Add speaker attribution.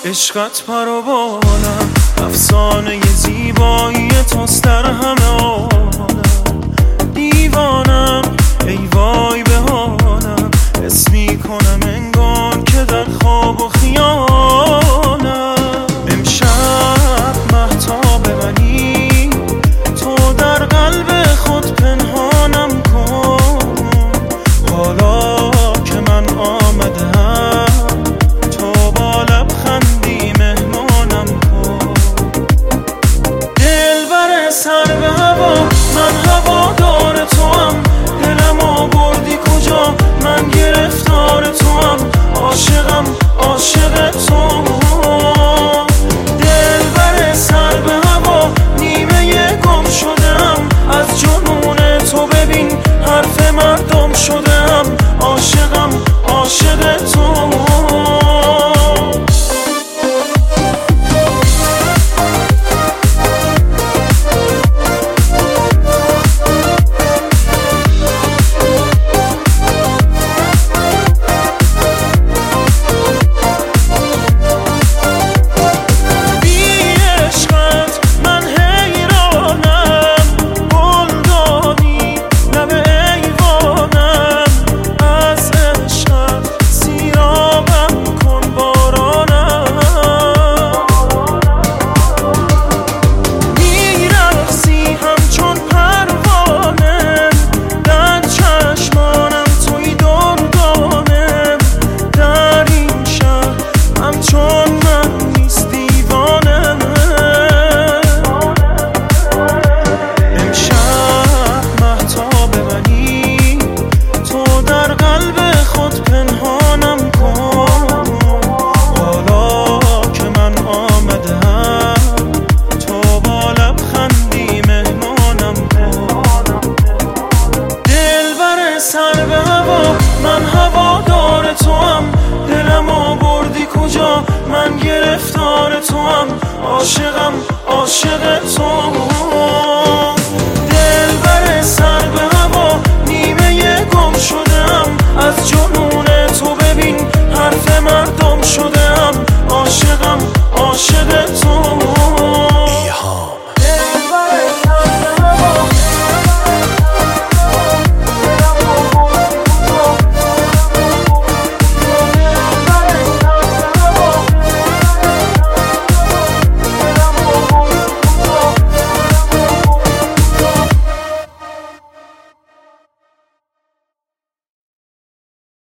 Speaker 1: عشقت پروانم، افسانه زیبایی توست در همه عالم. دیوانم ای وای به حالم، حس میکنم انگار که در خواب و خیالم. امشب مهتاب منی، تو در قلب خود پنهانم کن. حالا که من آمدم، تو با لبخندی مهمانم کن. دلبر سر به هوا، من هوادار توام. دلم آوردی کجا، من گرفتار توام. عاشقم عاشق تو. دلبر سر به هوا، نیمه گم شدم از جنون تو. ببین حرف مردم شدم، عاشقم عاشق تو. من هوادار توام، دلم آوردی کجا، من گرفتار توام. عاشقم عاشق تو.